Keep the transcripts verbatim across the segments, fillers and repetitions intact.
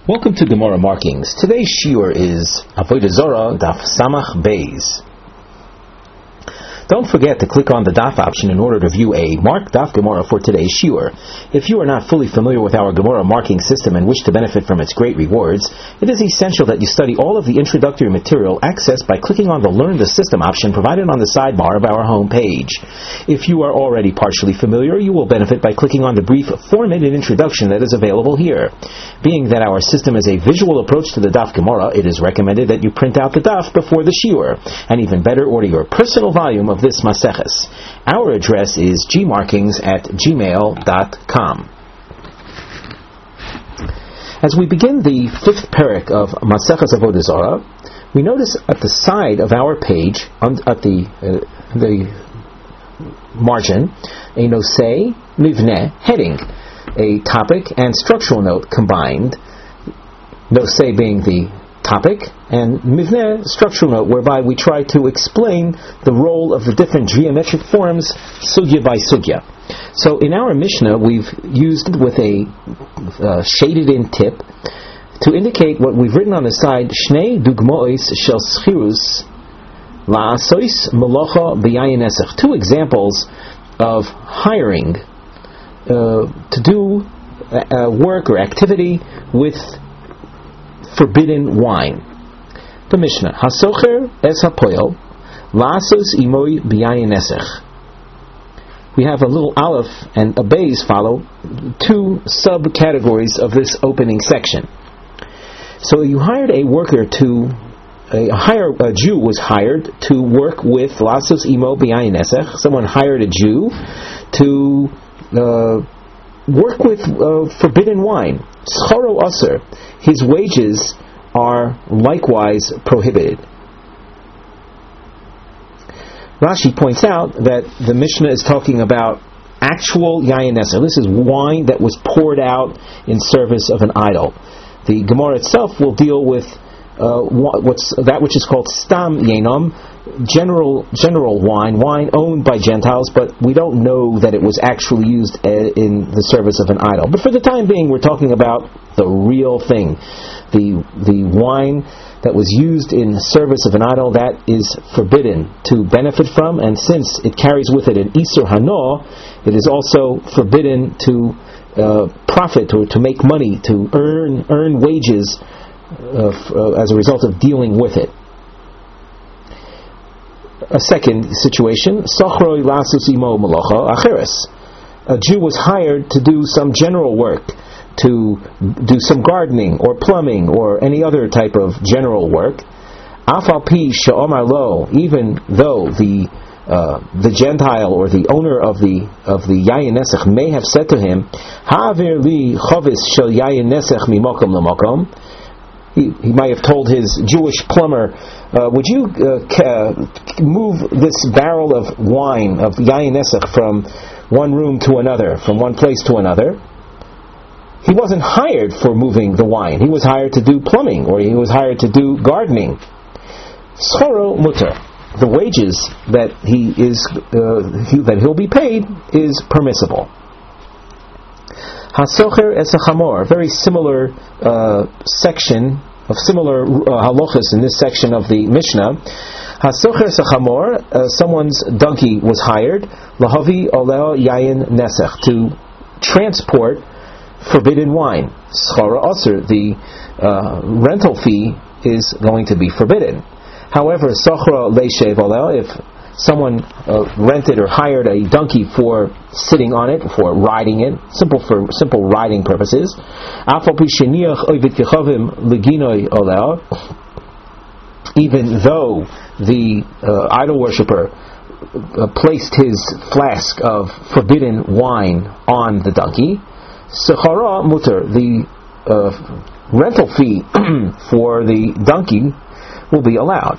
Welcome to Gemara Markings. Today's shiur is Avodah Zarah Daf Samach Beis. Don't forget to click on the Daf option in order to view a marked Daf Gemara for today's shiur. If you are not fully familiar with our Gemara marking system and wish to benefit from its great rewards, it is essential that you study all of the introductory material accessed by clicking on the Learn the System option provided on the sidebar of our home page. If you are already partially familiar, you will benefit by clicking on the brief four-minute introduction that is available here. Being that our system is a visual approach to the Daf Gemara, it is recommended that you print out the Daf before the shiur, and even better, order your personal volume of this Maseches. Our address is gmarkings at gmail dot com. As we begin the fifth parak of Maseches Avodah Zarah, we notice at the side of our page, at the uh, the margin, a nosei mivneh heading, a topic and structural note combined. Nosei being the topic, and mivneh, structural note, whereby we try to explain the role of the different geometric forms, sugya by sugya. So in our Mishnah, we've used with a uh, shaded-in tip to indicate what we've written on the side, Shnei dugmois shel schirus la'asois melocha b'yayin esech. Two examples of hiring uh, to do uh, work or activity with forbidden wine. The Mishnah, Hasocher es hapoel la'asos imoi b'yayin esech. We have a little aleph and a beis follow, two subcategories of this opening section. So you hired a worker to, a, hire, a Jew was hired to work with la'asos imo b'yayin esech. Someone hired a Jew to uh, work with uh, forbidden wine. Scharo aser, his wages are likewise prohibited. Rashi points out that the Mishnah is talking about actual yayin eser. This is wine that was poured out in service of an idol. The Gemara itself will deal with uh, what's that which is called stam yenom, general general wine, wine owned by Gentiles, but we don't know that it was actually used in the service of an idol. But for the time being, we're talking about the real thing, the the wine that was used in service of an idol that is forbidden to benefit from, and since it carries with it an isur hano, it is also forbidden to uh, profit or to make money, to earn earn wages uh, f- uh, as a result of dealing with it. A second situation, Sachroi lasus imo malacha acheres. A Jew was hired to do some general work, to do some gardening or plumbing or any other type of general work. Afal pi she'omar lo, even though the uh, the Gentile or the owner of the of the yayin nesech may have said to him, Ha'avir li chovis shel yayin nesech mimokom lemokom. He, he might have told his Jewish plumber, uh, would you uh, ca- move this barrel of wine, of yayin nesech, from one room to another, from one place to another? He wasn't hired for moving the wine. He was hired to do plumbing, or he was hired to do gardening. Schoro mutter. The wages that he is uh, he, that he'll be paid is permissible. Hasocher es chamor, very similar uh, section of similar uh, halachas in this section of the Mishnah. Hasocher es chamor, uh, someone's donkey was hired, lahavi oleo yayin nesech, to transport forbidden wine. Schara aser, the uh, rental fee is going to be forbidden. However, sochra leishev oleo, if someone uh, rented or hired a donkey for sitting on it, for riding it, simple for simple riding purposes. Even though the uh, idol worshipper uh, placed his flask of forbidden wine on the donkey, sechara muter, the uh, rental fee for the donkey will be allowed.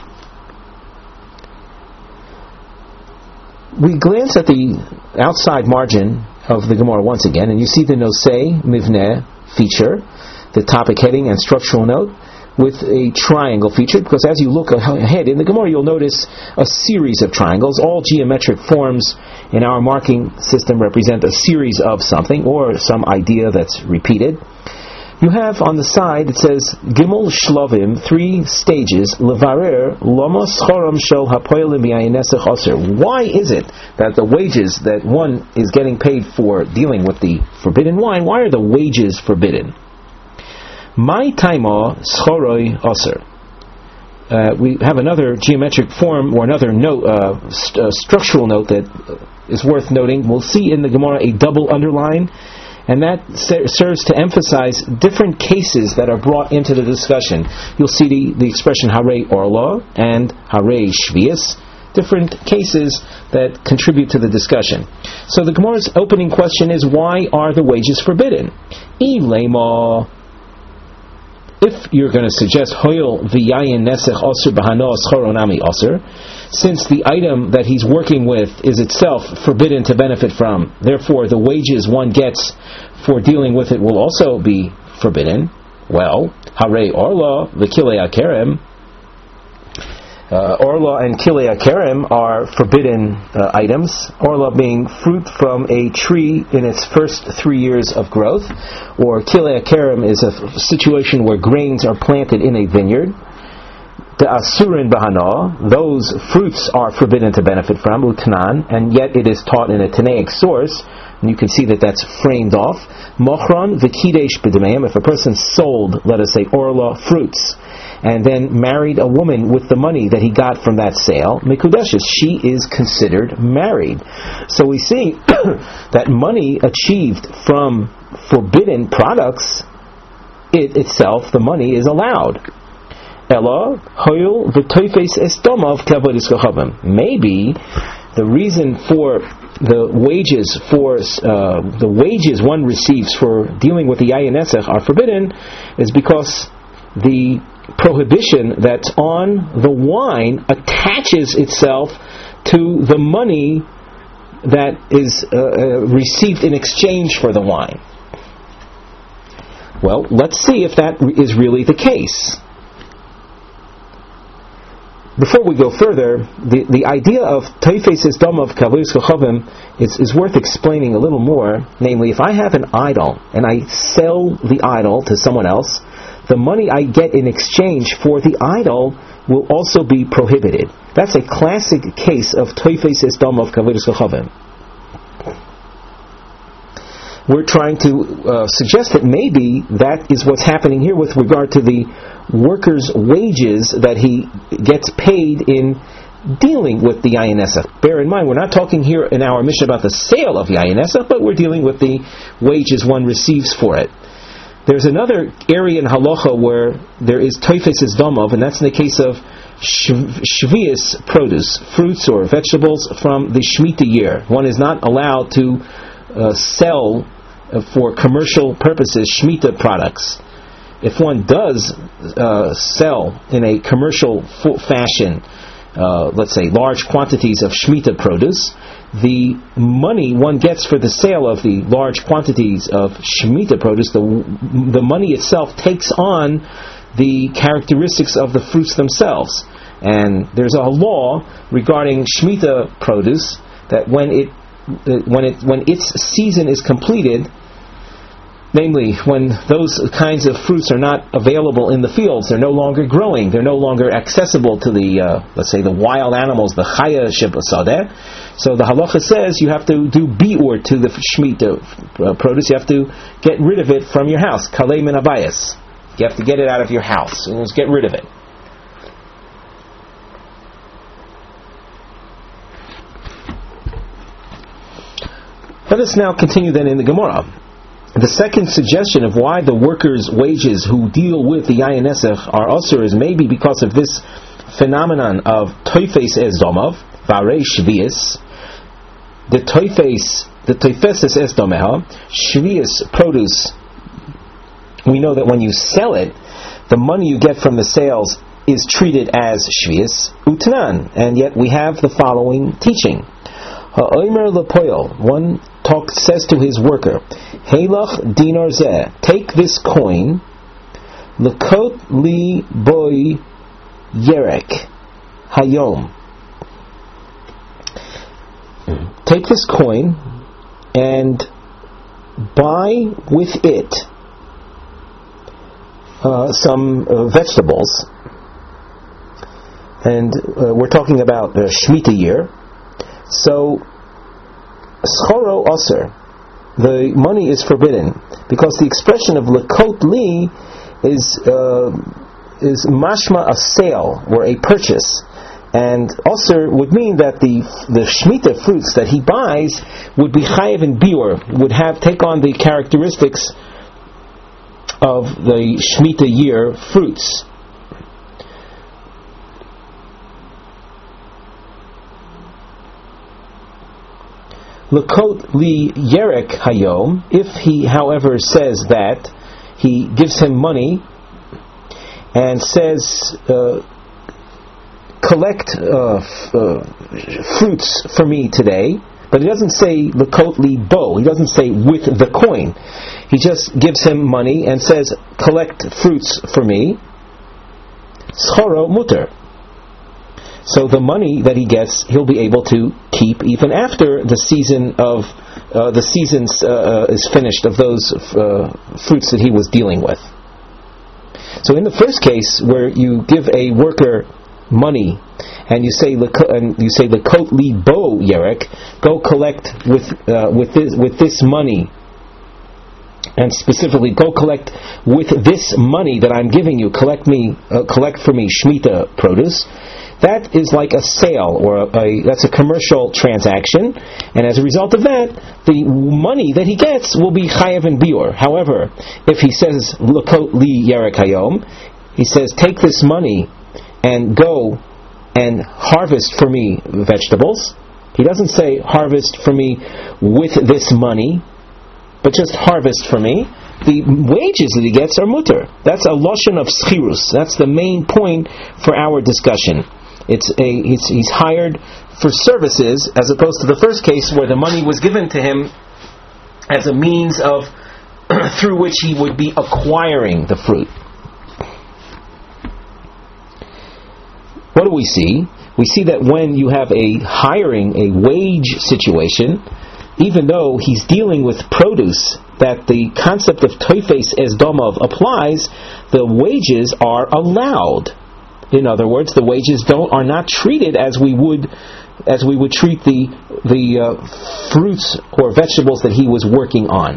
We glance at the outside margin of the Gemara once again, and you see the nosei mivneh feature, the topic heading and structural note, with a triangle feature, because as you look ahead in the Gemara, you'll notice a series of triangles. All geometric forms in our marking system represent a series of something, or some idea that's repeated. You have on the side, it says, Gimel Shlovim, three stages, Levarer, Loma Schoram Shel Hapoyelim B'Yayinesech Aser. Why is it that the wages that one is getting paid for dealing with the forbidden wine, why are the wages forbidden? My Taima Schoroi Aser. Uh, we have another geometric form or another note, uh, st- uh, structural note that is worth noting. We'll see in the Gemara a double underline, and that ser- serves to emphasize different cases that are brought into the discussion. You'll see the, the expression Harei Orla and Harei Shvius, different cases that contribute to the discussion. So the Gemara's opening question is, why are the wages forbidden? Ilema. If you're going to suggest Hoyel v'yayin nesech osir b'hano schoronami osir, since the item that he's working with is itself forbidden to benefit from, therefore the wages one gets for dealing with it will also be forbidden. Well, Harei Orla v'kilei akerem. Uh, Orla and Kilei Akerem are forbidden uh, items. Orla being fruit from a tree in its first three years of growth, or Kilei Akerem is a f- situation where grains are planted in a vineyard. The Asurin Bahana, those fruits are forbidden to benefit from, Utanan, and yet it is taught in a Tanaic source, and you can see that that's framed off. Mochron v'kidesh b'demeim, if a person sold, let us say, Orla fruits, and then married a woman with the money that he got from that sale, Mikudeshes, she is considered married. So we see that money achieved from forbidden products, it itself, the money is allowed. Ella, Hoyul, v'toifes estomov kavod iskachavim. Maybe the reason for the wages for uh, the wages one receives for dealing with the yayin nesech are forbidden is because the prohibition that's on the wine attaches itself to the money that is uh, uh, received in exchange for the wine. Well, let's see if that is really the case. Before we go further, the, the idea of Teifes is dam of Kavus Kachavim is, is worth explaining a little more. Namely, if I have an idol and I sell the idol to someone else, the money I get in exchange for the idol will also be prohibited. That's a classic case of Teifes is dam of Kavus Kachavim. We're trying to uh, suggest that maybe that is what's happening here with regard to the worker's wages that he gets paid in dealing with the yayin nesech. Bear in mind, we're not talking here in our mission about the sale of yayin nesech, but we're dealing with the wages one receives for it. There's another area in halacha where there is teifes domov, and that's in the case of shvius produce, fruits or vegetables from the Shemitah year. One is not allowed to uh, sell uh, for commercial purposes Shemitah products. If one does uh, sell in a commercial fashion, uh, let's say large quantities of Shemitah produce, the money one gets for the sale of the large quantities of Shemitah produce, the, the money itself takes on the characteristics of the fruits themselves. And there's a law regarding Shemitah produce that when it when it when its season is completed, namely, when those kinds of fruits are not available in the fields, they're no longer growing, they're no longer accessible to the, uh, let's say, the wild animals, the chaya shebasadeh. So the halacha says you have to do bi'ur to the Shemitah uh, produce. You have to get rid of it from your house. Kalei min habayis. You have to get it out of your house. And just get rid of it. Let us now continue then in the Gemara. The second suggestion of why the workers' wages who deal with the yayin nesech are usur is maybe because of this phenomenon of toifes es domav, varei shvius. The toifes, the toifeses es domeha, shvius produce. We know that when you sell it, the money you get from the sales is treated as shvius utanan, and yet we have the following teaching. Ha'omer lepoil, one talk says to his worker, Heilach dinar zeh, take this coin, lekot li boy yerek hayom. Take this coin and buy with it uh, some uh, vegetables, and uh, we're talking about uh, Shemitah year. So, schoro aser, the money is forbidden, because the expression of lekot li is uh, is mashma, a sale or a purchase, and aser would mean that the the Shemitah fruits that he buys would be chayev and biur, would have take on the characteristics of the Shemitah year fruits. Lekot li yerek hayom, if he, however, says that, he gives him money and says, uh, collect uh, f- uh, fruits for me today, but he doesn't say lekot li bo, he doesn't say with the coin. He just gives him money and says, collect fruits for me. Schoro muter. So the money that he gets, he'll be able to keep even after the season of uh, the season uh, is finished of those uh, fruits that he was dealing with. So in the first case, where you give a worker money and you say and you say lekot li bo yerek, go collect with uh, with this with this money, and specifically go collect with this money that I'm giving you. Collect me, uh, collect for me Shemitah produce. That is like a sale, or a, a, that's a commercial transaction, and as a result of that, the money that he gets will be chayev and biur. However, if he says lekot li yerek hayom, he says take this money and go and harvest for me vegetables. He doesn't say harvest for me with this money, but just harvest for me. The wages that he gets are mutter. That's a loshon of schirus. That's the main point for our discussion. It's a he's, he's hired for services, as opposed to the first case where the money was given to him as a means of through which he would be acquiring the fruit. What do we see? We see that when you have a hiring, a wage situation, even though he's dealing with produce, that the concept of toifes es domov applies, the wages are allowed. In other words, the wages don't are not treated as we would as we would treat the the uh, fruits or vegetables that he was working on.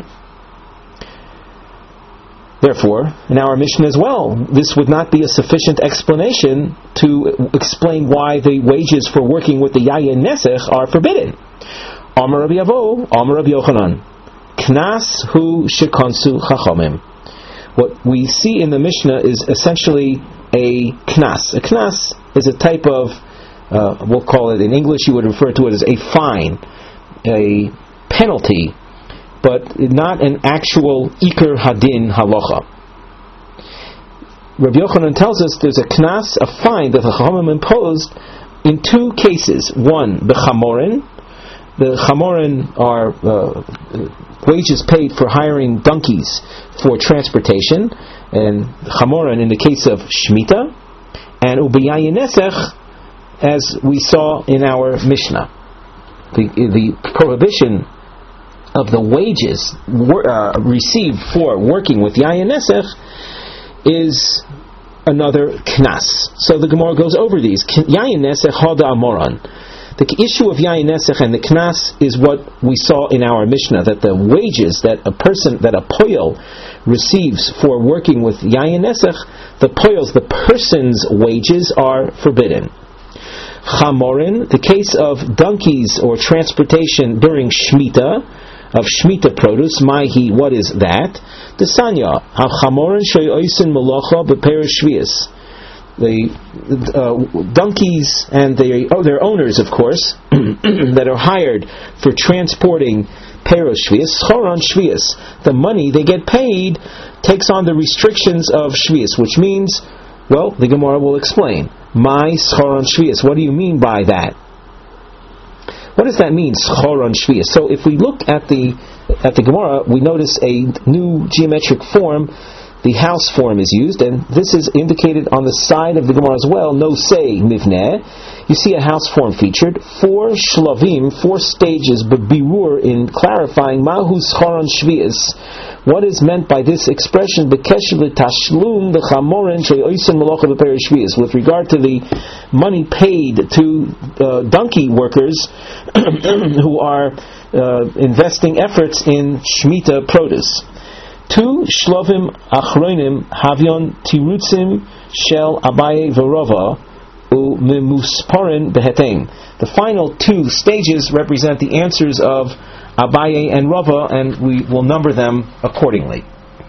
Therefore, in our mission as well, this would not be a sufficient explanation to explain why the wages for working with the yayin nesech are forbidden. Amar Rabbi Avo, Amar Rabbi Yochanan, Knas hu shekonsu chachamim. What we see in the Mishnah is essentially a knas. A knas is a type of, uh, we'll call it in English, you would refer to it as a fine, a penalty, but not an actual Iker Hadin halacha. Rabbi Yochanan tells us there's a knas, a fine that the Chachamim imposed in two cases. One, the chamorin. The chamorin are uh, wages paid for hiring donkeys for transportation, and chamorin in the case of Shemitah, and ubiyayin nesech, as we saw in our Mishnah. The, the prohibition of the wages uh, received for working with yayin nesech is another knas. So the Gemara goes over these. Yayin nesech hada amoran. The issue of yayin nesech and the knas is what we saw in our Mishnah, that the wages that a person, that a poyel receives for working with yayin nesech, the poyels, the person's wages are forbidden. Chamorin, the case of donkeys or transportation during Shemitah, of Shemitah produce, Mahi, what is that? The Sanya, Chamorin shoyoisin malacha b'perish shvius. The uh, donkeys and their, oh, their owners, of course, that are hired for transporting peros shvius, choron shvius. The money they get paid takes on the restrictions of shvius, which means, well, the Gemara will explain. My choron shvius. What do you mean by that? What does that mean, choron shvius? So if we look at the at the Gemara, we notice a new geometric form the house form is used, and this is indicated on the side of the Gemara as well. No say mivneh. You see a house form featured. Four shlavim, four stages, but birur in clarifying mahu scharon shvius. What is meant by this expression? B'keshev l'tashlum b'chamoren she'oisen melacha b'peri shvius. With regard to the money paid to uh, donkey workers who are uh, investing efforts in shmita produce. Two shlovim achronim havyon tirutzim shel Abaye v'Rava u'memusparin behetein. The final two stages represent the answers of Abaye and Rava, and we will number them accordingly.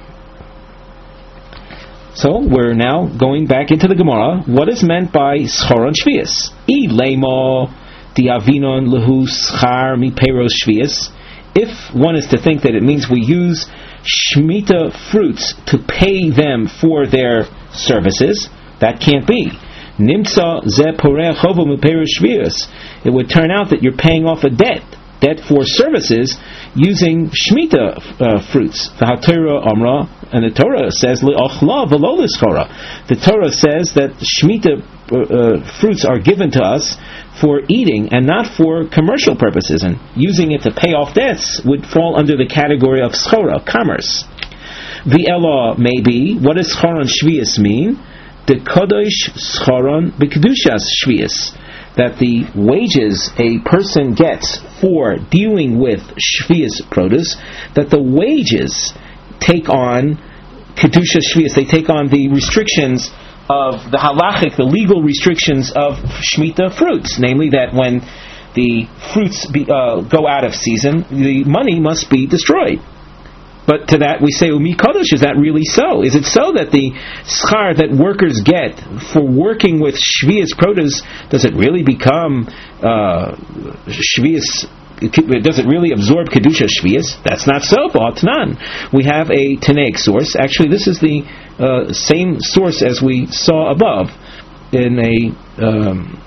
So we're now going back into the Gemara. What is meant by scharon shvius? I lema diavinon lehu schar mi peros shvius. If one is to think that it means we use Shemitah fruits to pay them for their services, that can't be. Nimtza ze poreh chovo miperos shvius. It would turn out that you're paying off a debt, debt for services using Shemitah uh, fruits. V'haTorah amra, and the Torah says le'ochla v'lo l'schora. The Torah says that Shemitah uh, fruits are given to us for eating and not for commercial purposes, and using it to pay off debts would fall under the category of schora, commerce. The Elah may be, what does scharon shvius mean? The kodosh scharon b'kedushas shvius, that the wages a person gets for dealing with shvius produce, that the wages take on kedushas shvius, they take on the restrictions of the halachic, the legal restrictions of Shemitah fruits, namely that when the fruits be, uh, go out of season, the money must be destroyed. But to that we say, Umi Kodesh, is that really so? Is it so that the schar that workers get for working with Shvius produce, does it really become uh, Shvius? Does it really absorb Kedusha Shvius? That's not so. Ba'atnan. We have a Tanaic source. Actually, this is the uh, same source as we saw above. In a, um,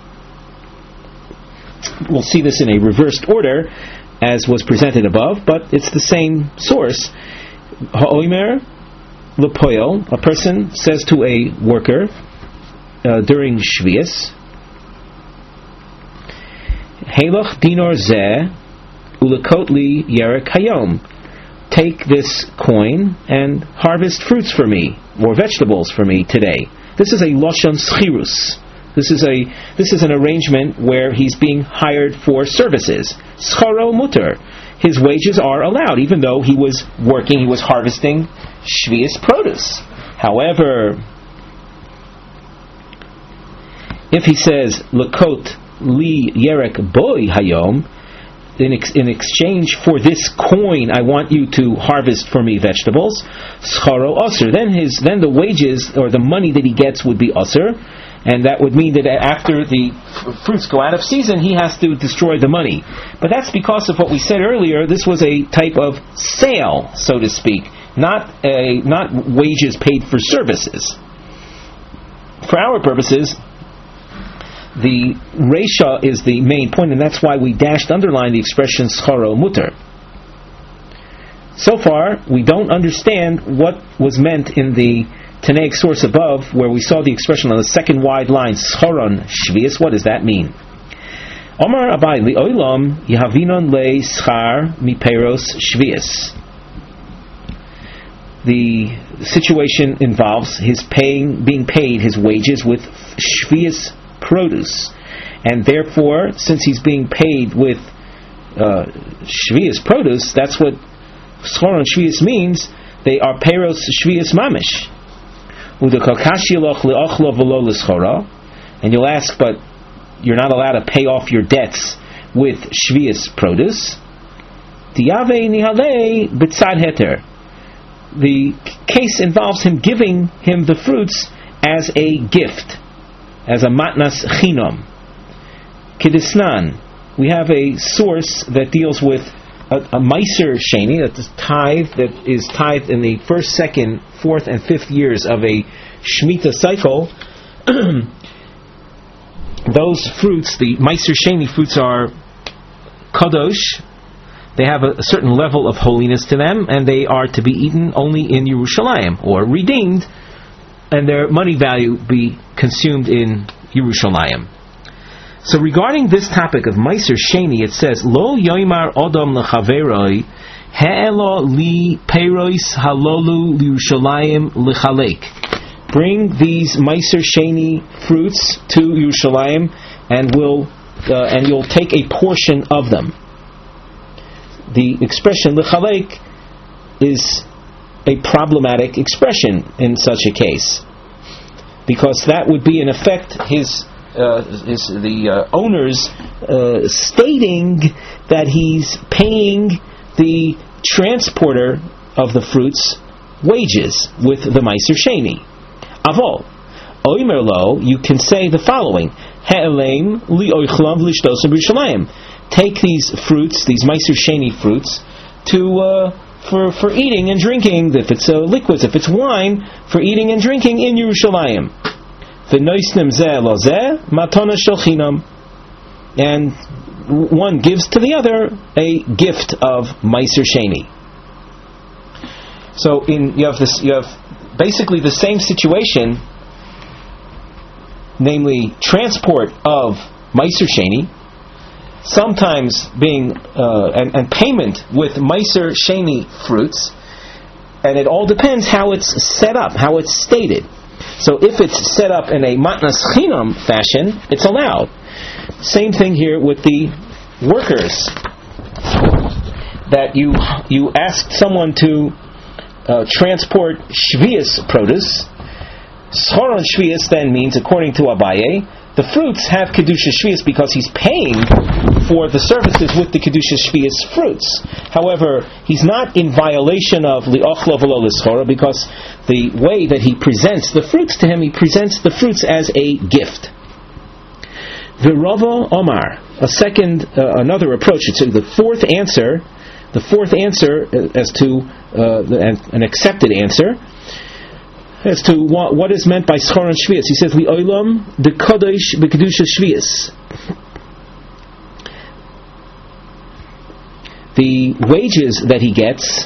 we'll see this in a reversed order, as was presented above, but it's the same source. Ha'omer lepoil. A person says to a worker uh, during Shvius, Halach dinar zeh ulekot li yerek hayom. Take this coin and harvest fruits for me, or vegetables for me today. This is a loshon schirus. This is a this is an arrangement where he's being hired for services. Scharo muter. His wages are allowed, even though he was working, he was harvesting shvius produce. However, if he says lekot li yerek boy hayom, in, ex- in exchange for this coin, I want you to harvest for me vegetables. Scharo osir. Then his then the wages or the money that he gets would be osir, and that would mean that after the f- fruits go out of season, he has to destroy the money. But that's because of what we said earlier. This was a type of sale, so to speak, not a not wages paid for services. For our purposes, the Reisha is the main point, and that's why we dashed underline the expression scharo muter. So far, we don't understand what was meant in the Tanaic source above, where we saw the expression on the second wide line, scharon shvius. What does that mean? Omar Abai li oilam yahavinon le schar mi peros shvius. The situation involves his paying, being paid his wages with shvius produce, and therefore, since he's being paid with uh, shvius produce, that's what scharon shvius means. They are peros shvius mamish. And you'll ask, but you're not allowed to pay off your debts with shvius produce. The case involves him giving him the fruits as a gift, as a matnas chinam. Kedisnan, we have a source that deals with a, a meiser sheni, that's tithe, that is tithed in the first, second, fourth, and fifth years of a Shemitah cycle. Those fruits, the meiser sheni fruits, are kadosh. they have a, a certain level of holiness to them, and they are to be eaten only in Yerushalayim, or redeemed, and their money value be consumed in Yerushalayim. So regarding this topic of Meiser Sheni, it says, Lo yoimar odom lechaveroi ha'elo li peiros halolu Yerushalayim lechalek. Bring these Meiser Sheni fruits to Yerushalayim, and will uh, and you'll take a portion of them. The expression lechalek is a problematic expression in such a case, because that would be in effect his uh, is the uh, owner's uh, stating that he's paying the transporter of the fruits wages with the Meiser Sheni. Avol oimer lo, you can say the following: Ha'elem li oichlav lishtos b'Yerushalayim. Take these fruits, these Meiser Sheni fruits, to uh, for for eating and drinking. If it's uh, liquids, if it's wine, for eating and drinking in Yerushalayim. V'noisnim zeh lo zeh matana shel chinam, and one gives to the other a gift of Meiser Sheni. So in you have this, you have basically the same situation, namely transport of Meiser Sheni, sometimes being uh, and, and payment with Meiser Sheni fruits, and it all depends how it's set up, how it's stated. So if it's set up in a matnas chinam fashion, it's allowed. Same thing here with the workers, that you you ask someone to uh, transport shvius produce. Schoron shvius then means, according to Abaye, the fruits have kedusha shvius because he's paying for the services with the kedusha shvius fruits. However, he's not in violation of li'ochlo v'lo l'schora, because the way that he presents the fruits to him, he presents the fruits as a gift. V'ravo Omar, a second, uh, another approach. It's the fourth answer, the fourth answer as to uh, an, an accepted answer as to what, what is meant by schoron shvius. He says, "Li'olam de kodesh b'kedusha shvius." The wages that he gets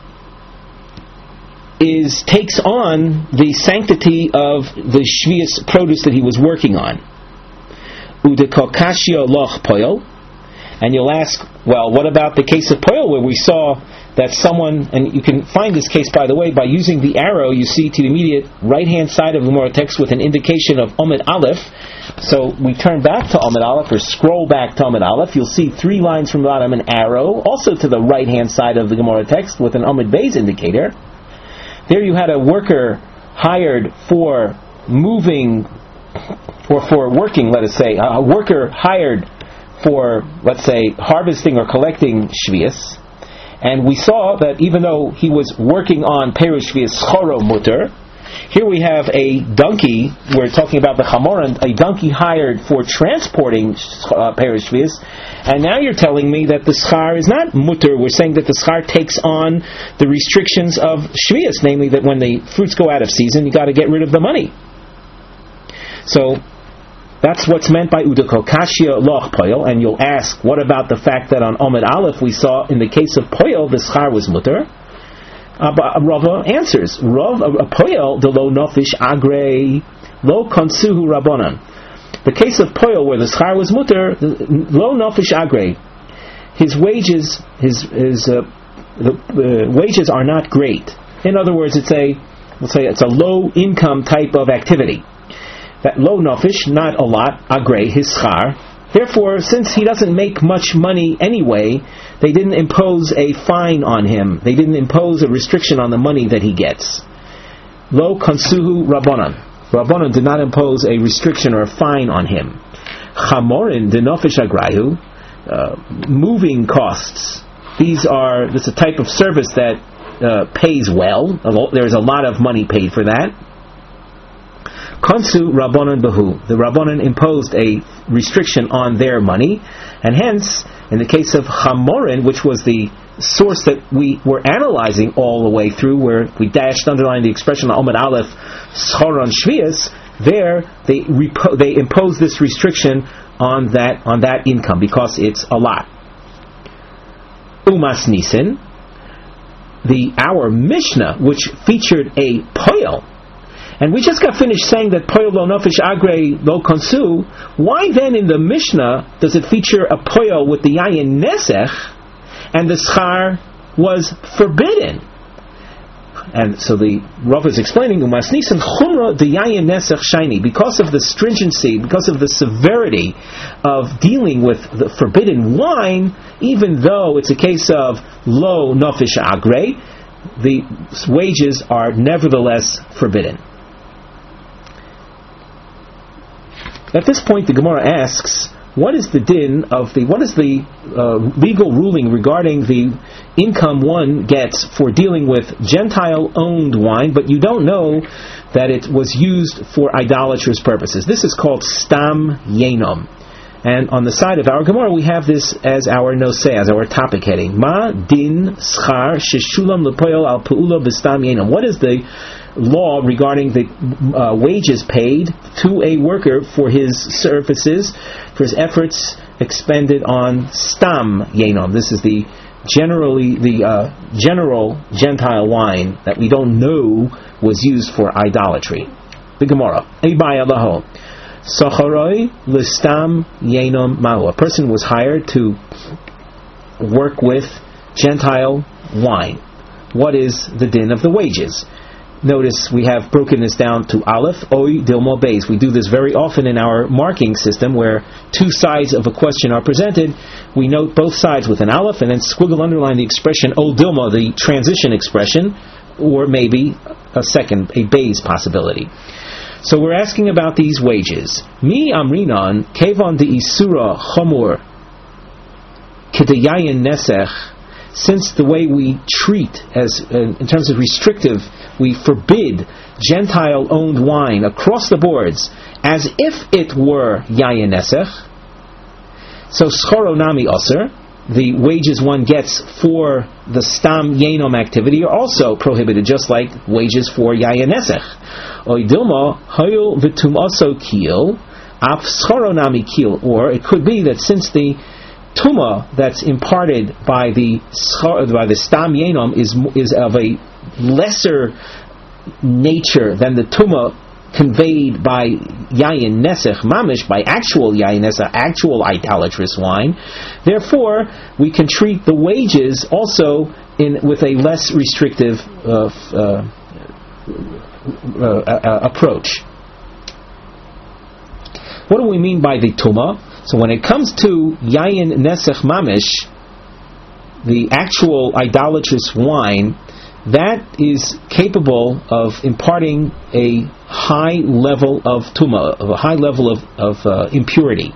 is takes on the sanctity of the shvius produce that he was working on. Udekokashio loch poil, and you'll ask, well, what about the case of poil, where we saw that someone, and you can find this case, by the way, by using the arrow you see to the immediate right-hand side of the Gemara text with an indication of Omid Aleph. So we turn back to Omid Aleph, or scroll back to Omid Aleph. You'll see three lines from the bottom, an arrow, also to the right-hand side of the Gemara text with an Omid Beis indicator. There you had a worker hired for moving, or for working, let us say, a worker hired for, let's say, harvesting or collecting shvius. And we saw that even though he was working on Perush Shvius Choro Mutter, here we have a donkey, we're talking about the Chamoran, a donkey hired for transporting uh, Perush Shvius, and now you're telling me that the schar is not Mutter. We're saying that the schar takes on the restrictions of Shvius, namely that when the fruits go out of season, you got to get rid of the money. So that's what's meant by Udeko Kashia Loch Poil. And you'll ask, what about the fact that on Omid Aleph we saw in the case of Poil the schar was mutter? Uh, Rava answers, Rav Poil de lo nofish agre lo konsuhu rabbanan. The case of Poil where the schar was mutter, lo nofish agre, his wages, his his uh, the uh, wages are not great. In other words, it's a let's say it's a low income type of activity. That low nofish, not a lot, agre, his schar. Therefore, since he doesn't make much money anyway, they didn't impose a fine on him. They didn't impose a restriction on the money that he gets. Lo konsuhu rabbanan. Rabbanan did not impose a restriction or a fine on him. Chamorin de nofish agrayu, uh, moving costs. These are, this is a type of service that uh, pays well. There is a lot of money paid for that. Konsu Rabbanan Bahu. The Rabbanan imposed a restriction on their money, and hence, in the case of Chamorin, which was the source that we were analyzing all the way through, where we dashed underline the expression Omid Aleph Schoron Shvius, there they repo- they imposed this restriction on that on that income because it's a lot. Umas Nisin, the our Mishnah, which featured a poil, and we just got finished saying that poil lo nofesh agre lo konsu. Why then in the Mishnah does it feature a poil with the yayin nesech, and the schar was forbidden? And so the Rav is explaining, Umas Nisan Chumra the Yayin Nesach Shiny, because of the stringency, because of the severity of dealing with the forbidden wine, even though it's a case of lo nofesh agre, the wages are nevertheless forbidden. At this point, the Gemara asks, what is the din of the, what is the uh, legal ruling regarding the income one gets for dealing with Gentile-owned wine, but you don't know that it was used for idolatrous purposes? This is called Stam Yenom. And on the side of our Gemara, we have this as our noseh, as our topic heading. Ma din schar sheshulam lepoyel al pu'ulo b'stam yenom. What is the law regarding the uh, wages paid to a worker for his services, for his efforts expended on stam yenom? This is the generally the uh, general Gentile wine that we don't know was used for idolatry. The Gemara, Eibaya laho. Sacharoi listam yenom mahu. A person was hired to work with Gentile wine. What is the din of the wages? Notice we have broken this down to Aleph, Oy, Dilma, Beis. We do this very often in our marking system, where two sides of a question are presented. We note both sides with an Aleph, and then squiggle underline the expression O Dilma, the transition expression, or maybe a second, a Beis possibility. So we're asking about these wages. Mi amrinan kevon de isura chomur kedeyayin nesech. Since the way we treat, as uh, in terms of restrictive, we forbid Gentile-owned wine across the boards as if it were yayin nesech. So schoro nami aser, the wages one gets for the stam yenom activity, are also prohibited, just like wages for yayin nesech. Oidilma hayul v'tum also kiel af schoro nami kiel. Or it could be that since the Tuma that's imparted by the by the stam yenom is is of a lesser nature than the Tuma conveyed by yayin nesech mamish, by actual yayin nesech, actual idolatrous wine. Therefore, we can treat the wages also in with a less restrictive uh, uh, uh, uh, approach. What do we mean by the Tuma? So when it comes to Yayin Nesech Mamish, the actual idolatrous wine, that is capable of imparting a high level of Tuma, of a high level of, of uh, impurity.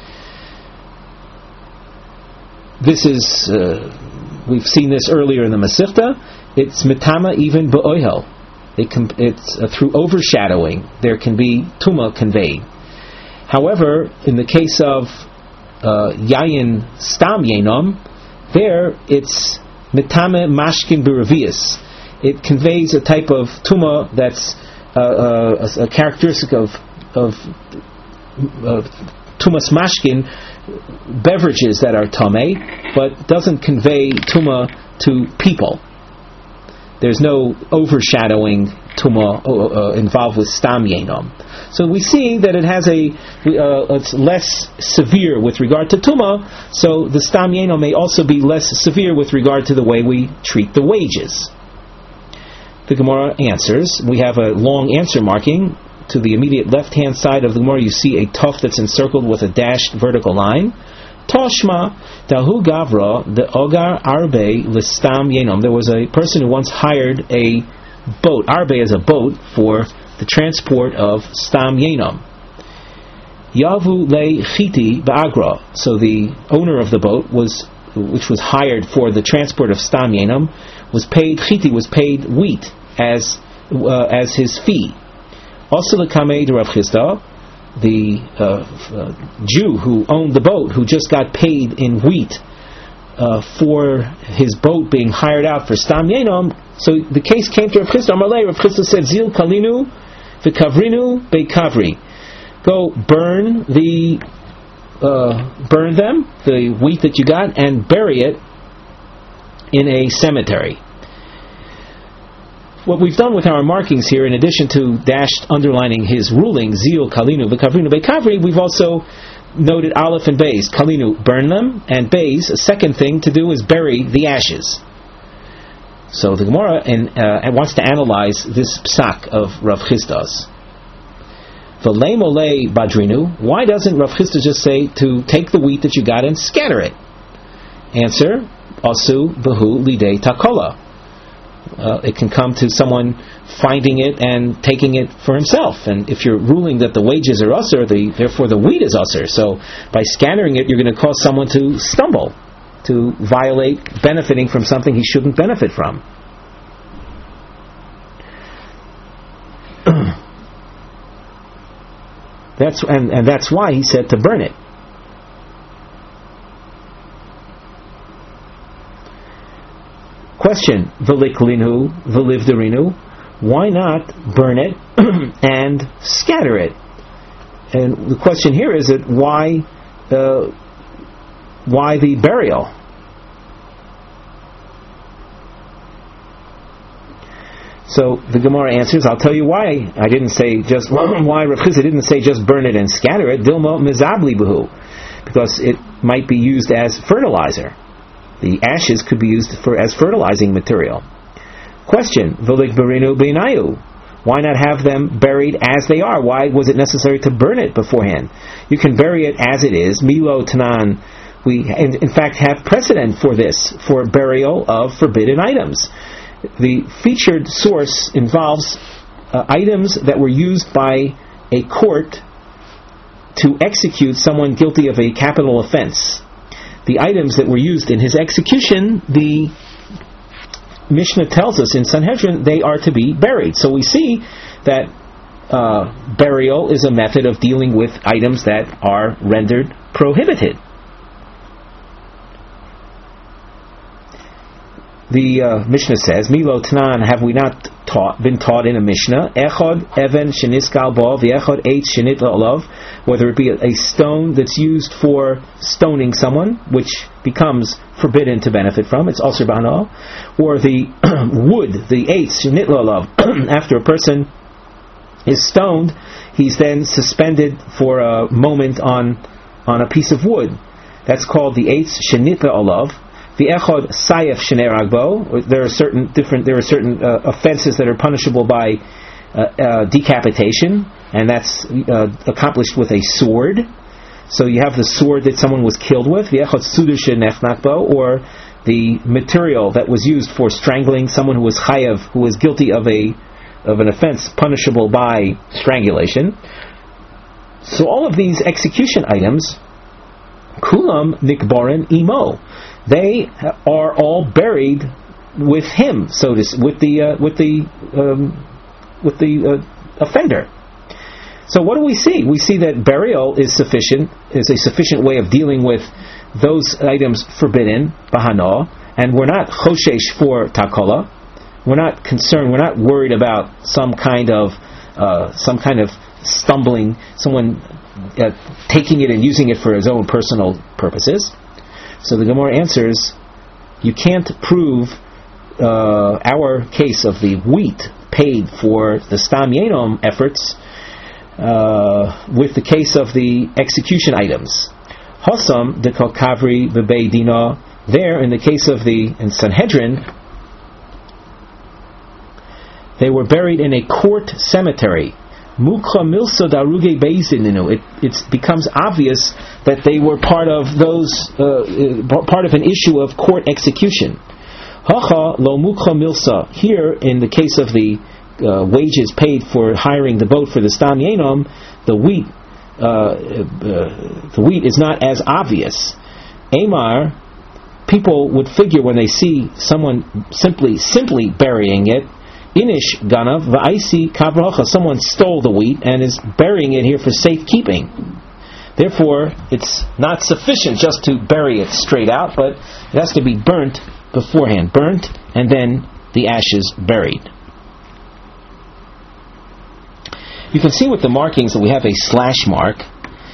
This is, uh, we've seen this earlier in the Masechta, it's Mitama even B'oihel. It can, it's uh, through overshadowing, there can be Tuma conveyed. However, in the case of uh, Yayin Stam Yenom, there it's Mitame Mashkin B'Revius. It conveys a type of Tuma that's uh, uh, a, a characteristic of, of uh, Tumas Mashkin, beverages that are Tameh, but doesn't convey Tuma to people. There's no overshadowing Tuma uh, uh, involved with Stam Yenom. So we see that it has a, uh, it's less severe with regard to Tuma, so the Stam Yenom may also be less severe with regard to the way we treat the wages. The Gemara answers. We have a long answer marking. To the immediate left-hand side of the Gemara, you see a tuf that's encircled with a dashed vertical line. Toshma dahu gavra the ogar arbe listam yenom. There was a person who once hired a boat. Arbe is a boat for the transport of stam yenom. Yavu le chiti ba'agra. So the owner of the boat was, which was hired for the transport of stam yenom, was paid chiti, was paid wheat as uh, as his fee. Also the kamei de Rav Chisda, the uh, uh, Jew who owned the boat, who just got paid in wheat uh, for his boat being hired out for Stam Yenom. So the case came to Rav Chisda. Amalei, Rav Chisda said, Zil kalinu v'kavrinu be'kavri. Go burn the uh, burn them, the wheat that you got, and bury it in a cemetery. What we've done with our markings here, in addition to dashed underlining his ruling, Zil, Kalinu, V'kavrinu, V'kavri, we've also noted Aleph and Beis. Kalinu, burn them, and Beis, a second thing to do is bury the ashes. So the Gemara in, uh, wants to analyze this psak of Rav Chisda's. V'lei molei badrinu, why doesn't Rav Chisda just say to take the wheat that you got and scatter it? Answer, asu behu lidei takola. Uh, it can come to someone finding it and taking it for himself. And if you're ruling that the wages are usher, the, therefore the wheat is usher. So by scattering it, you're going to cause someone to stumble, to violate benefiting from something he shouldn't benefit from. that's and, and that's why he said to burn it. Question, v'liklinu, v'livderinu, why not burn it and scatter it? And the question here is that why, uh, why the burial? So the Gemara answers, I'll tell you why I didn't say just, why Rav Chisda didn't say just burn it and scatter it, dilmo mizabli buhu, because it might be used as fertilizer. The ashes could be used for as fertilizing material. Question, v'lik berinu b'inayu, why not have them buried as they are? Why was it necessary to burn it beforehand? You can bury it as it is. Milo tanan, we in, in fact have precedent for this, for burial of forbidden items. The featured source involves uh, items that were used by a court to execute someone guilty of a capital offense. The items that were used in his execution, the Mishnah tells us in Sanhedrin, they are to be buried. So we see that uh, burial is a method of dealing with items that are rendered prohibited. The uh, Mishnah says, Milo Tanan, have we not taught, been taught in a Mishnah, Echod Even Sheniskal Bo, V'echod Eitz Shenit Olav, whether it be a stone that's used for stoning someone, which becomes forbidden to benefit from, it's also B'hana, or the wood, the Eitz Shenit Olav, after a person is stoned, he's then suspended for a moment on on a piece of wood. That's called the Eitz Shenit Olav. The echod sayef shenei ragbo. There are certain different. There are certain uh, offenses that are punishable by uh, uh, decapitation, and that's uh, accomplished with a sword. So you have the sword that someone was killed with. The echod sudur shenechnakbo, or the material that was used for strangling someone who was chayav, who was guilty of a of an offense punishable by strangulation. So all of these execution items, kulam nikbarin imo. They are all buried with him, so to with the uh, with the um, with the uh, offender. So what do we see? We see that burial is sufficient, is a sufficient way of dealing with those items forbidden, bahana, and we're not choshesh for takola. We're not concerned. We're not worried about some kind of uh, some kind of stumbling, someone uh, taking it and using it for his own personal purposes. So the Gemara answers, you can't prove uh, our case of the wheat paid for the Stam Yenom efforts uh, with the case of the execution items. Hossam de Kavri Bebei Dina, there in the case of the in Sanhedrin, they were buried in a court cemetery. Mukha milsa daruge beisininu. It it becomes obvious that they were part of those uh, part of an issue of court execution. Hacha lo mukha milsa. Here, in the case of the uh, wages paid for hiring the boat for the Stam Yenom, the wheat uh, uh, the wheat is not as obvious. Amar, people would figure when they see someone simply simply burying it. Inish ganav va'isi kavracha. Someone stole the wheat and is burying it here for safekeeping. Therefore, it's not sufficient just to bury it straight out, but it has to be burnt beforehand. Burnt and then the ashes buried. You can see with the markings that we have a slash mark.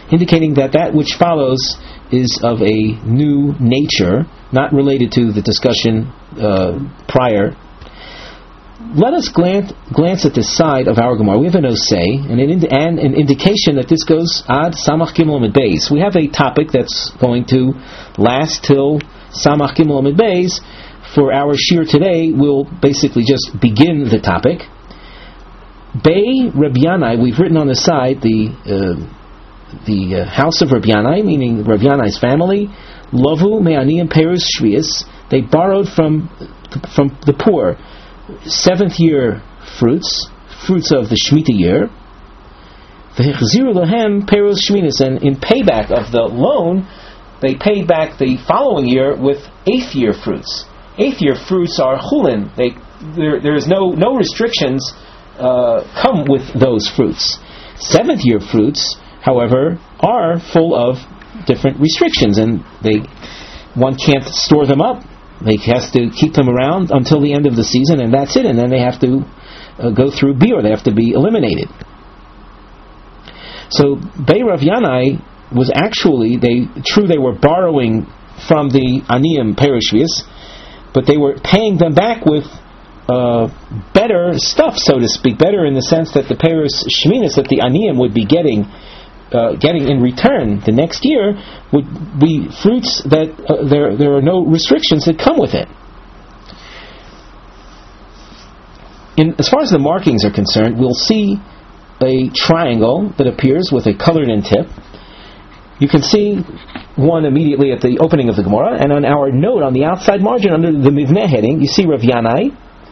indicating that that which follows is of a new nature, not related to the discussion uh, prior. Let us glance, glance at the side of our Gemara. We have a nosei, and an, ind- and an indication that this goes ad samach gimel amid beis. We have a topic that's going to last till samach gimel amid beis. For our shir today, we'll basically just begin the topic. Bei Rabbi Yanai, we've written on the side the uh, the uh, house of Rabbi Yanai, meaning Rabbi Yanai's family. Lovu me'aniyim perus shvius. They borrowed from from the poor seventh year fruits, fruits of the Shemitah year. V'hechziru lahem perus shminis, and in payback of the loan, they paid back the following year with eighth year fruits. Eighth year fruits are chulin. They there there is no no restrictions uh, come with those fruits. Seventh year fruits, however, are full of different restrictions, and they one can't store them up. They has to keep them around until the end of the season, and that's it. And then they have to uh, go through biur. They have to be eliminated. So Bei Rav Yanai was actually they true they were borrowing from the aniyim perishvius, but they were paying them back with uh, better stuff, so to speak, better in the sense that the Paris Sheminis that the Aniyim would be getting uh, getting in return the next year would be fruits that uh, there there are no restrictions that come with it. In, as far as the markings are concerned, we'll see a triangle that appears with a colored in tip. You can see one immediately at the opening of the Gemara, and on our note on the outside margin under the Mivneh heading, you see Rav Yanai.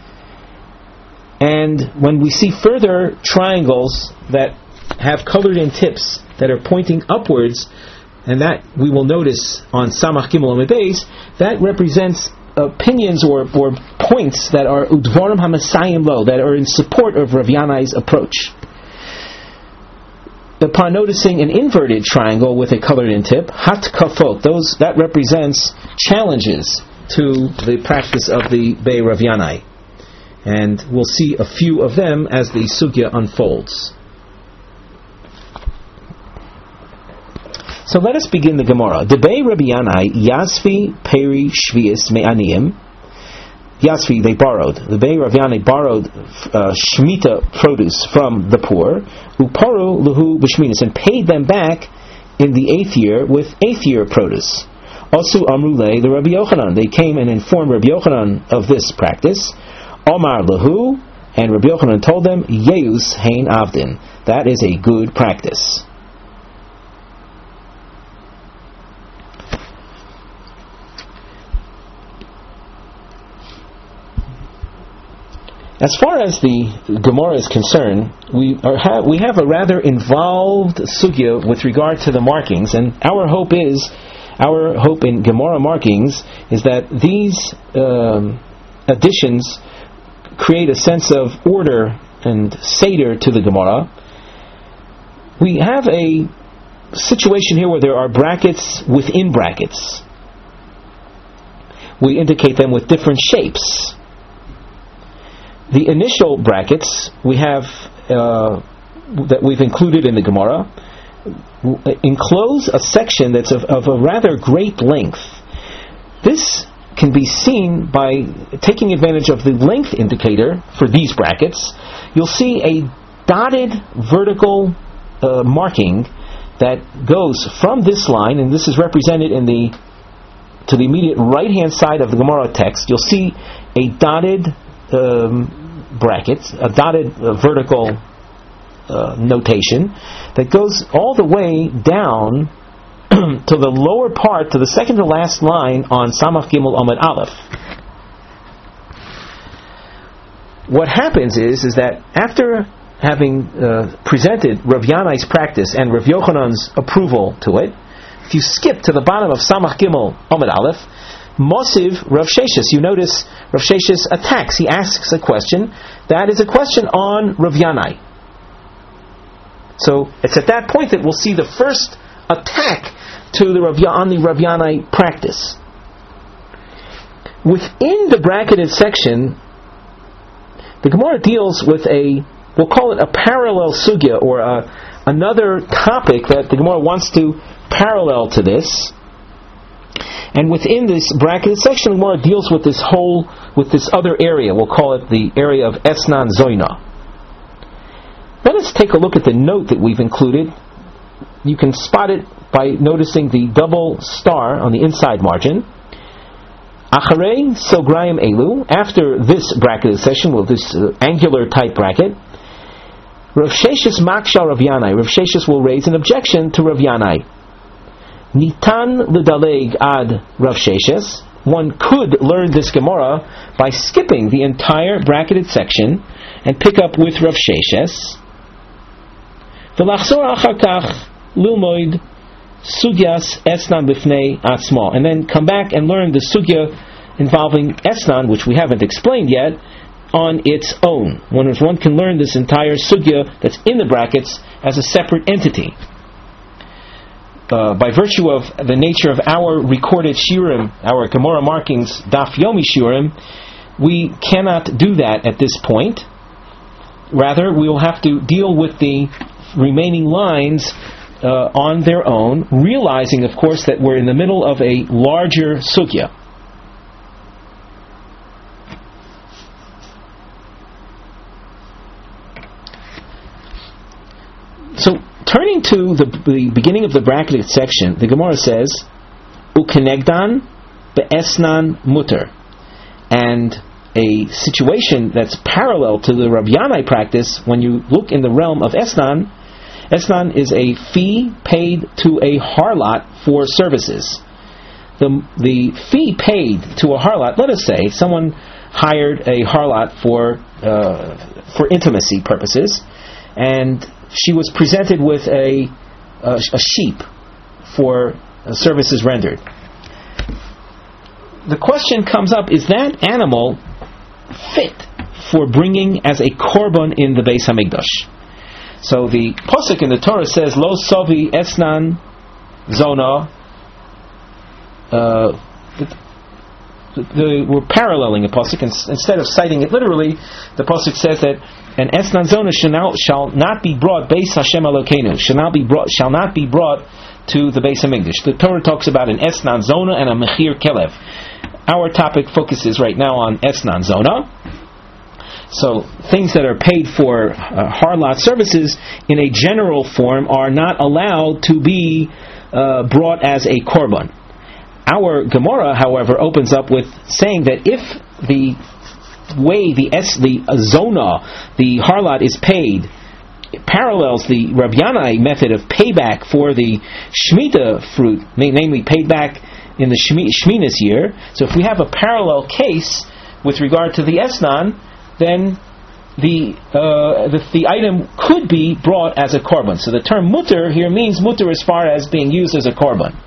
And when we see further triangles that have colored in tips that are pointing upwards, and that we will notice on Samach Gimel Amud Beis, that represents opinions or, or points that are Udvarim HaMasayim Lo, that are in support of Rav Yanai's approach. Upon noticing an inverted triangle with a colored in tip, hat kafot, those that represents challenges to the practice of the Bei Rav Yanai, and we'll see a few of them as the sugya unfolds. So let us begin the Gemara. The Bei Rabbi Yanai Yasfi Peri Shvius Me'aniyim. Yasfi, they borrowed. The Bei Rav Yanai borrowed uh, Shemitah produce from the poor, Uparu Luhu B'Shminis, and paid them back in the eighth year with eighth year produce. Also Amrulei, the Rabbi Yochanan, they came and informed Rabbi Yochanan of this practice. Omar Luhu, and Rabbi Yochanan told them, Yeus Hein Avdin, that is a good practice. As far as the Gemara is concerned, we are ha- we have a rather involved sugya with regard to the markings, and our hope is, our hope in Gemara markings is that these um, additions create a sense of order and seder to the Gemara. We have a situation here where there are brackets within brackets. We indicate them with different shapes. The initial brackets we have uh, that we've included in the Gemara enclose a section that's of, of a rather great length. This can be seen by taking advantage of the length indicator for these brackets. You'll see a dotted vertical uh, marking that goes from this line, and this is represented in the to the immediate right hand side of the Gemara text. You'll see a dotted Um, brackets, a dotted uh, vertical uh, notation that goes all the way down to the lower part, to the second to last line on Samach Gimel Amud Aleph. What happens is, is that after having uh, presented Rav Yanai's practice and Rav Yochanan's approval to it, if you skip to the bottom of Samach Gimel Amud Aleph, Mosiv Rav Sheshes, you notice Rav Sheshes attacks. He asks a question that is a question on Rav Yanai. So it's at that point that we'll see the first attack to the Rav, on the Rav Yanai practice. Within the bracketed section, the Gemara deals with a, we'll call it a parallel sugya, or a, another topic that the Gemara wants to parallel to this. And within this bracketed section, the Gemara deals with this whole, with this other area. We'll call it the area of Esnan Zoina. Let us take a look at the note that we've included. You can spot it by noticing the double star on the inside margin. Acharei Sograyim Elu, after this bracketed section, with this uh, angular type bracket, Rav Sheshes Maksha Rav Yanai. Rav Sheshes will raise an objection to Rav Yanai. Nitan l'daleg ad Rav Sheshes. One could learn this Gemara by skipping the entire bracketed section and pick up with Rav Sheshes. V'lachzor achar kach lilmoid sugyas esnan b'fnei atzmo, and then come back and learn the sugya involving esnan, which we haven't explained yet, on its own. One, one can learn this entire sugya that's in the brackets as a separate entity. Uh, by virtue of the nature of our recorded shiurim, our Gemara markings, Daf Yomi shiurim, we cannot do that at this point. Rather, we will have to deal with the remaining lines uh, on their own, realizing, of course, that we're in the middle of a larger sugya. So, turning to the, the beginning of the bracketed section, the Gemara says, Ukenegdan be'esnan mutter. And a situation that's parallel to the Rav Yanai practice, when you look in the realm of esnan, esnan is a fee paid to a harlot for services. The, the fee paid to a harlot, let us say, someone hired a harlot for, uh, for intimacy purposes, and she was presented with a, a, a sheep for uh, services rendered. The question comes up, is that animal fit for bringing as a korban in the Beis Hamikdash? So the pasuk in the Torah says, Lo sovi esnan zona. Uh, the, the, we're paralleling a pasuk, and instead of citing it literally, the pasuk says that an esnan zona shall not be brought Beis Hashem Elokeinu, shall not be brought, shall not be brought to the Beis Hamikdash. The Torah talks about an esnan zona and a mechir kelev. Our topic focuses right now on esnan zona. So things that are paid for uh, harlot services in a general form are not allowed to be uh, brought as a korban. Our Gemara, however, opens up with saying that if the way the es, the uh, zona, the harlot is paid, parallels the Rav Yanai method of payback for the Shemitah fruit, namely paid back in the Sheminas year. So if we have a parallel case with regard to the esnan, then the, uh, the the item could be brought as a korban. So the term mutter here means mutter as far as being used as a korban.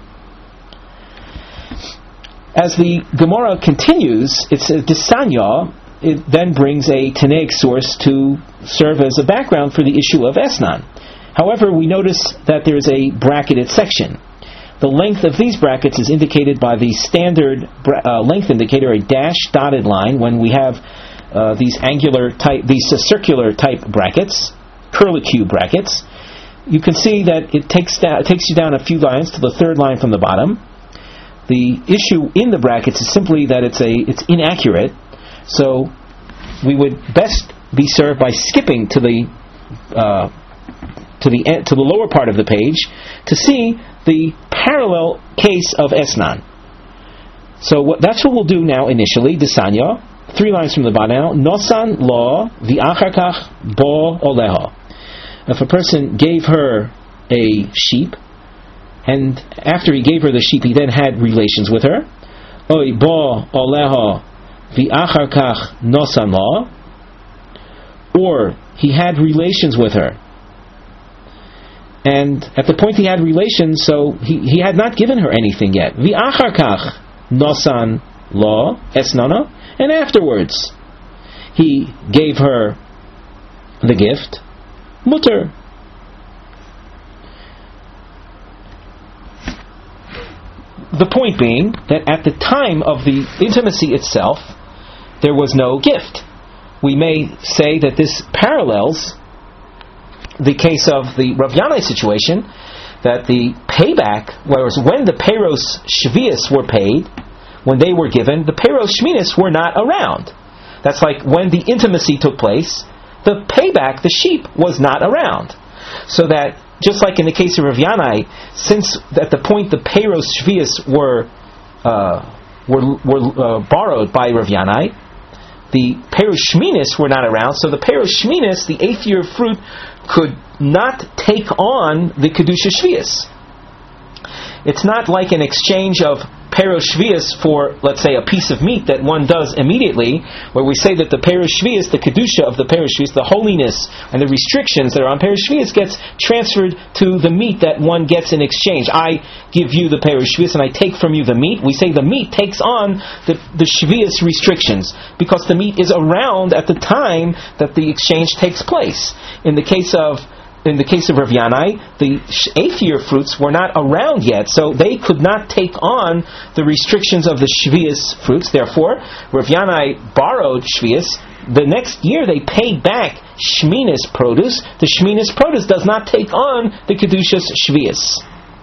As the Gemara continues, it's a disanya. It then brings a Tanaic source to serve as a background for the issue of esnan. However, we notice that there is a bracketed section. The length of these brackets is indicated by the standard bra- uh, length indicator, a dashed dotted line, when we have uh, these angular type, these uh, circular type brackets, curlicue brackets. You can see that it takes da- it takes you down a few lines to the third line from the bottom. The issue in the brackets is simply that it's a it's inaccurate. So we would best be served by skipping to the uh, to the to the lower part of the page to see the parallel case of esnan. So what, that's what we'll do now initially. Desanya, three lines from the bottom now. Nosan lo v'acharkach bo oleha. If a person gave her a sheep, and after he gave her the sheep, he then had relations with her. Oy bo oleha. V'achar kach nosan lo, or he had relations with her, and at the point he had relations, so he, he had not given her anything yet. V'achar kach nosan lo esnana, and afterwards he gave her the gift, mutter. The point being that at the time of the intimacy itself, there was no gift. We may say that this parallels the case of the Rav Yanai situation, that the payback, whereas when the Peros Shvius were paid, when they were given, the Peros Shminis were not around. That's like when the intimacy took place, the payback, the sheep, was not around. So that, just like in the case of Rav Yanai, since at the point the Peros Shvius were uh, were, were uh, borrowed by Rav Yanai, the Peros Shminis were not around, so the Peros Shminis, the eighth year fruit, could not take on the Kedusha Shvius. It's not like an exchange of Peros Shvius for, let's say, a piece of meat that one does immediately, where we say that the Peros Shvius, the Kedusha of the Peros Shvius, the holiness and the restrictions that are on Peros Shvius gets transferred to the meat that one gets in exchange. I give you the Peros Shvius and I take from you the meat. We say the meat takes on the, the Shvius restrictions because the meat is around at the time that the exchange takes place. In the case of In the case of Rav Yanai, the eighth year fruits were not around yet, so they could not take on the restrictions of the Shvius fruits. Therefore, Rav Yanai borrowed Shvius. The next year they paid back Shminis produce. The Shminis produce does not take on the Kedushas Shvius.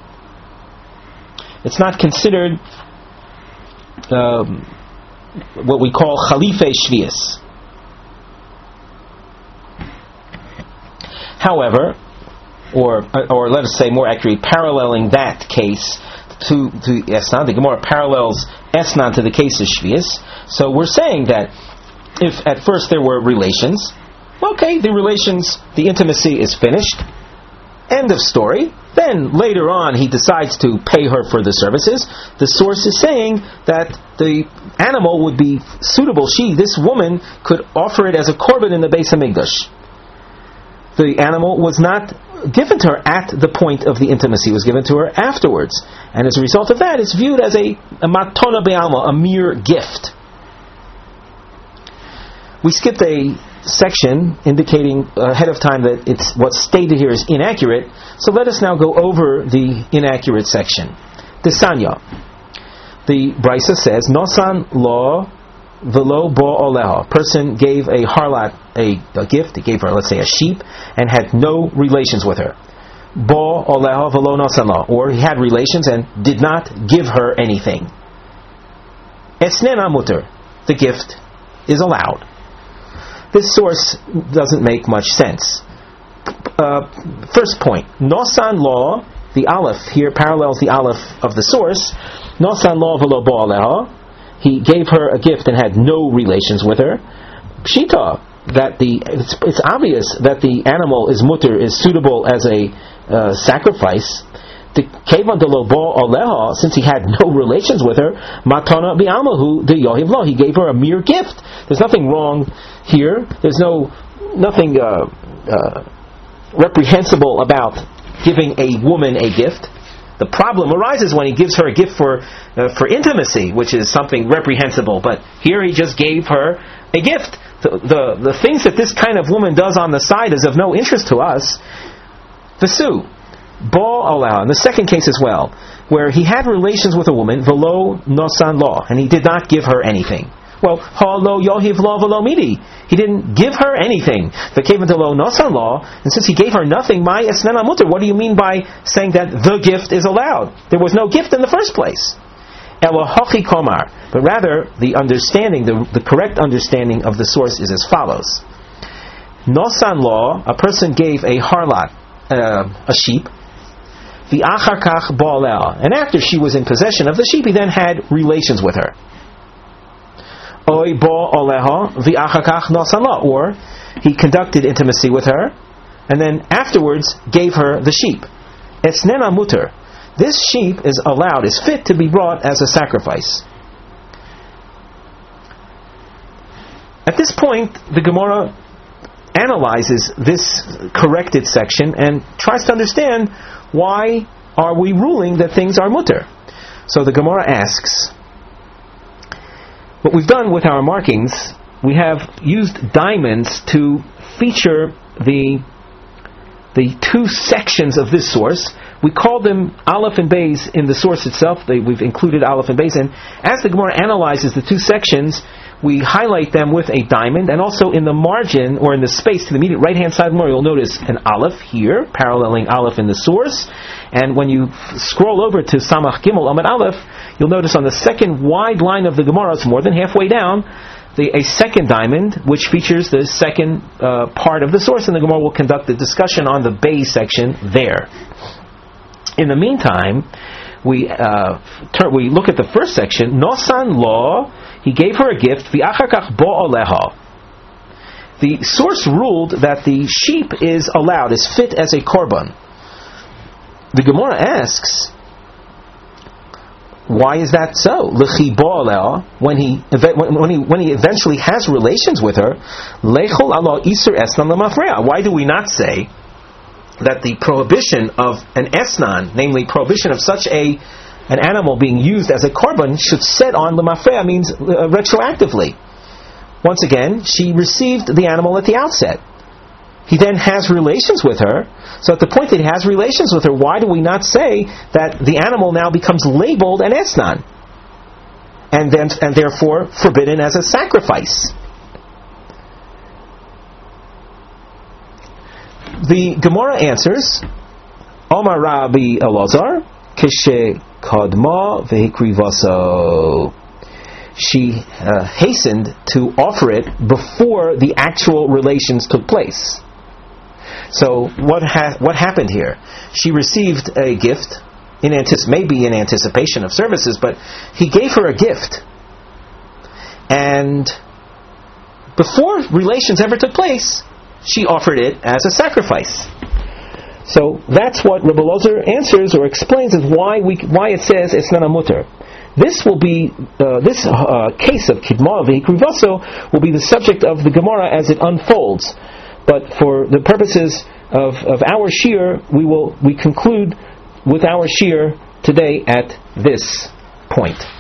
It's not considered um, what we call Chalife Shvius. However, or or let us say more accurately, paralleling that case to to Esnan, the Gemara parallels Esnan to the case of Shvius. So we're saying that if at first there were relations, okay, the relations, the intimacy is finished, end of story. Then later on he decides to pay her for the services. The source is saying that the animal would be suitable. She, this woman, could offer it as a korban in the Beis Hamikdash. The animal was not given to her at the point of the intimacy. It was given to her afterwards. And as a result of that, it's viewed as a, a matona be'alma, a mere gift. We skipped a section indicating ahead of time that it's what's stated here is inaccurate. So let us now go over the inaccurate section. The Sanya. The Brisa says, Nosan lo velo bo oleha. Person gave a harlot a, a gift. He gave her, let's say, a sheep, and had no relations with her. Bo oleha velo nosan lo. Or he had relations and did not give her anything. Esnena muter. The gift is allowed. This source doesn't make much sense. Uh, first point, Nosan law, the Aleph here parallels the Aleph of the source. Nosan law velo bo aleha. He gave her a gift and had no relations with her. Pshita, that the it's, it's obvious that the animal is mutter, is suitable as a uh, sacrifice. The kevan de lo bo aleha, since he had no relations with her, matana bi'almahu de yohiv lo. He gave her a mere gift. There's nothing wrong here. There's no nothing uh, uh, reprehensible about giving a woman a gift. The problem arises when he gives her a gift for uh, for intimacy, which is something reprehensible. But here he just gave her a gift. The, the the things that this kind of woman does on the side is of no interest to us. Vesu, bo allow. In the second case as well, where he had relations with a woman, velo nosan law, and he did not give her anything. Well, ha lo yohiv lo velo midi. He didn't give her anything. The kevan de lo nosan law, and since he gave her nothing, my esnena muter. What do you mean by saying that the gift is allowed? There was no gift in the first place. Elohachi komar. But rather, the understanding, the, the correct understanding of the source is as follows. Nosan law, a person gave a harlot, uh, a sheep, the achar kach ba'aleh, and after she was in possession of the sheep, he then had relations with her. Oy bo oleha v'achar kach nosan law, or he conducted intimacy with her, and then afterwards gave her the sheep. Esnena muter. This sheep is allowed, is fit to be brought as a sacrifice. At this point, the Gemara analyzes this corrected section and tries to understand why are we ruling that things are mutter. So the Gemara asks, what we've done with our markings, we have used diamonds to feature the the two sections of this source. We call them Aleph and Beis in the source itself. They, we've included Aleph and Beis, and as the Gemara analyzes the two sections, we highlight them with a diamond, and also in the margin, or in the space to the immediate right-hand side of the Gemara, you'll notice an aleph here, paralleling aleph in the source, and when you scroll over to Samach Gimel Amud Aleph, you'll notice on the second wide line of the Gemara, it's more than halfway down, the, a second diamond, which features the second uh, part of the source, and the Gemara will conduct the discussion on the Bay section there. In the meantime, we uh, turn, we look at the first section. Nosan lo, he gave her a gift. V'achakach bo oleha. The source ruled that the sheep is allowed, is fit as a korban. The Gemara asks, why is that so? L'chi bo oleha, when he when he when he eventually has relations with her, lechol alo isur esnan lemafreya. Why do we not say that the prohibition of an esnan, namely prohibition of such a an animal being used as a korban, should set on lemafreya, means uh, retroactively. Once again, she received the animal at the outset. He then has relations with her. So at the point that he has relations with her, why do we not say that the animal now becomes labeled an esnan, and then and therefore forbidden as a sacrifice? The Gemara answers, Omar Rabbi Elazar, Kishe Kadma Vehikrivaso. She uh, hastened to offer it before the actual relations took place. So what ha- what happened here? She received a gift, in antici- maybe in anticipation of services, but he gave her a gift. And before relations ever took place, she offered it as a sacrifice. So that's what Rabbi Elazar answers or explains as why we why it says it's not a mutter. This will be uh, this uh, case of Kidma V'Hikrivaso will be the subject of the Gemara as it unfolds. But for the purposes of, of our shir, we will we conclude with our shir today at this point.